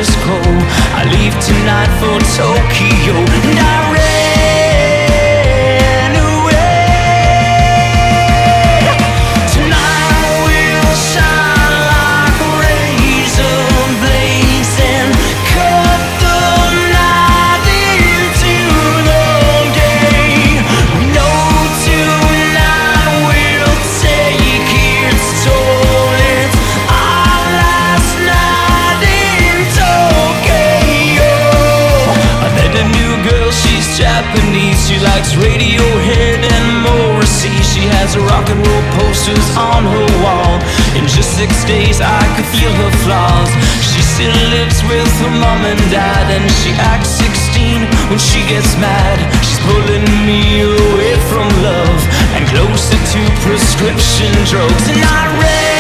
status quo. I leave tonight for Tokyo, and I ran away. Tonight will shine like razor blades and cut the night into the day. We know tonight will take its toll. It's our last night in Tokyo. I met a new girl, she's Japanese. She likes Radiohead and Morrissey. She has rock and roll posters on her wall. In just 6 days I could feel her flaws. She still lives with her mom and dad, and she acts 16 when she gets mad. She's pulling me away from love and closer to prescription drugs, and I read